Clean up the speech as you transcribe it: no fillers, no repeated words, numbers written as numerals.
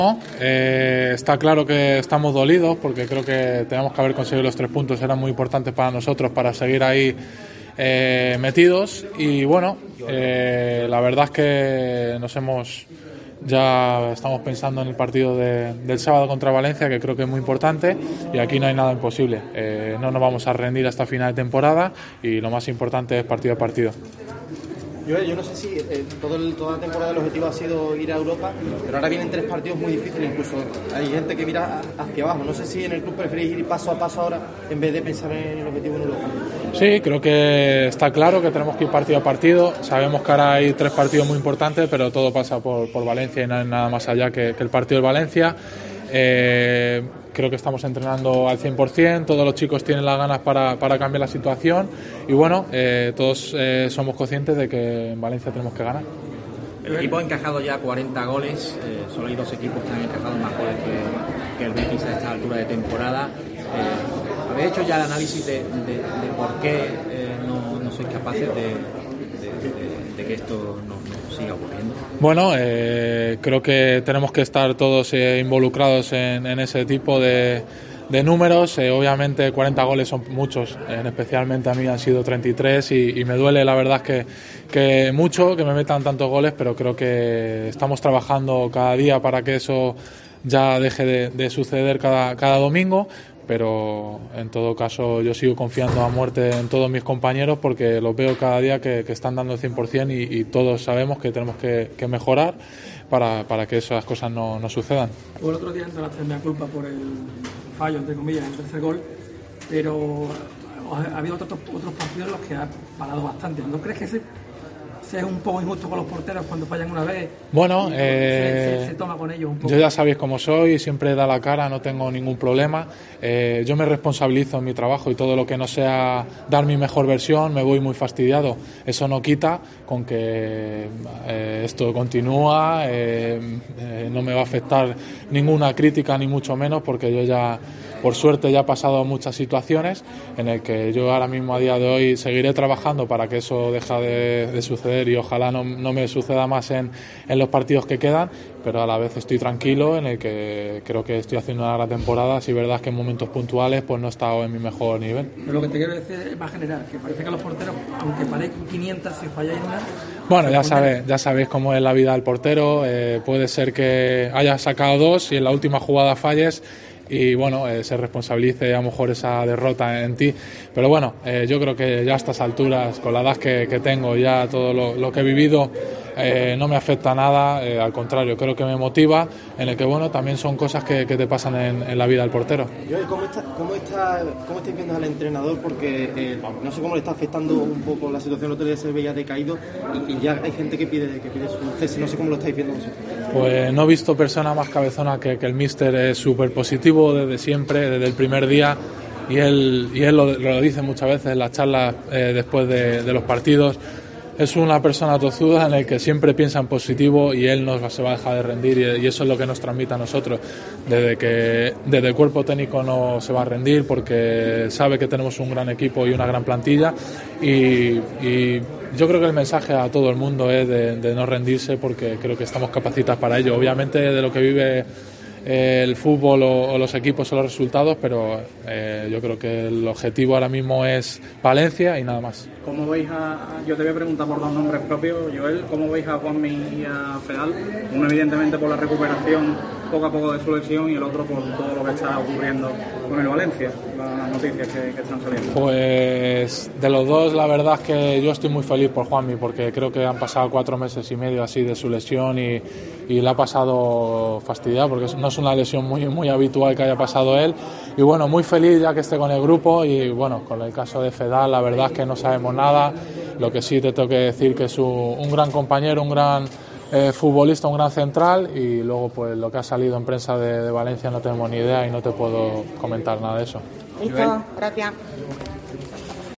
Está claro que estamos dolidos porque creo que tenemos que haber conseguido los 3 puntos, eran muy importantes para nosotros para seguir ahí metidos y bueno, la verdad es que ya estamos pensando en el partido del sábado contra Valencia, que creo que es muy importante y aquí no hay nada imposible, no nos vamos a rendir hasta final de temporada y lo más importante es partido a partido. Yo no sé si toda la temporada el objetivo ha sido ir a Europa, pero ahora vienen 3 partidos muy difíciles, incluso hay gente que mira hacia abajo. No sé si en el club preferís ir paso a paso ahora en vez de pensar en el objetivo en Europa. Sí, creo que está claro que tenemos que ir partido a partido. Sabemos que ahora hay 3 partidos muy importantes, pero todo pasa por Valencia y no hay nada más allá que el partido de Valencia. Creo que estamos entrenando al 100%, todos los chicos tienen las ganas para cambiar la situación y bueno, todos somos conscientes de que en Valencia tenemos que ganar. El equipo ha encajado ya 40 goles, solo hay 2 equipos que han encajado más goles que el Betis a esta altura de temporada. ¿Habéis hecho ya el análisis de por qué no sois capaces de que esto no siga ocurriendo? Bueno, creo que tenemos que estar todos involucrados en ese tipo de números. Obviamente 40 goles son muchos, especialmente a mí han sido 33 y me duele la verdad que mucho que me metan tantos goles, pero creo que estamos trabajando cada día para que eso ya deje de suceder cada domingo. Pero en todo caso yo sigo confiando a muerte en todos mis compañeros porque los veo cada día que están dando el 100% y todos sabemos que tenemos que mejorar para que esas cosas no sucedan. El otro día entraste en la culpa por el fallo, entre comillas, el tercer gol, pero ha habido otros partidos en los que ha parado bastante. ¿No crees que ese es un poco injusto con los porteros cuando fallan una vez? Bueno, se toma con ellos un poco. Yo ya sabéis cómo soy, siempre da la cara, no tengo ningún problema. Yo me responsabilizo en mi trabajo y todo lo que no sea dar mi mejor versión me voy muy fastidiado. Eso no quita con que esto continúa, no me va a afectar ninguna crítica ni mucho menos porque yo ya, por suerte, ya he pasado muchas situaciones en el que yo ahora mismo a día de hoy seguiré trabajando para que eso deje de suceder y ojalá no me suceda más en los partidos que quedan, pero a la vez estoy tranquilo en el que creo que estoy haciendo una gran temporada. Si es verdad que en momentos puntuales pues no he estado en mi mejor nivel. Pero lo que te quiero decir es más general, que parece que los porteros, aunque parezcan 500, si falláis una... Bueno, ya sabéis cómo es la vida del portero, puede ser que hayas sacado 2 y en la última jugada falles y bueno, se responsabilice a lo mejor esa derrota en ti, pero bueno, yo creo que ya a estas alturas, con la edad que tengo, ya todo lo que he vivido no me afecta nada, al contrario, creo que me motiva, en el que bueno, también son cosas que te pasan en la vida del portero. ¿Cómo estáis viendo al entrenador? Porque no sé cómo le está afectando un poco la situación. El otro día se veía decaído y ya hay gente que pide su cese. No sé cómo lo estáis viendo vosotros. Pues no he visto persona más cabezona que el míster. Es súper positivo desde siempre, desde el primer día, y él lo dice muchas veces en las charlas después de los partidos. Es una persona tozuda en el que siempre piensa en positivo y él no se va a dejar de rendir y eso es lo que nos transmite a nosotros. Desde el cuerpo técnico no se va a rendir porque sabe que tenemos un gran equipo y una gran plantilla y yo creo que el mensaje a todo el mundo es de no rendirse porque creo que estamos capacitados para ello. Obviamente de lo que vive el fútbol o los equipos son los resultados, pero yo creo que el objetivo ahora mismo es Valencia y nada más. ¿Cómo veis yo te voy a preguntar por 2 nombres propios, Joel, ¿cómo veis a Juanmi y a Fedal? Uno evidentemente por la recuperación poco a poco de su lesión y el otro por todo lo que está ocurriendo con el Valencia, las noticias que están saliendo. Pues de los dos la verdad es que yo estoy muy feliz por Juanmi porque creo que han pasado 4 meses y medio así de su lesión y le ha pasado fastidiado porque no es una lesión muy habitual que haya pasado él y bueno, muy feliz ya que esté con el grupo y bueno, con el caso de Fedal la verdad es que no sabemos nada, lo que sí te tengo que decir que es un gran compañero, un gran futbolista, un gran central y luego pues lo que ha salido en prensa de Valencia no tenemos ni idea y no te puedo comentar nada de eso. Listo, gracias.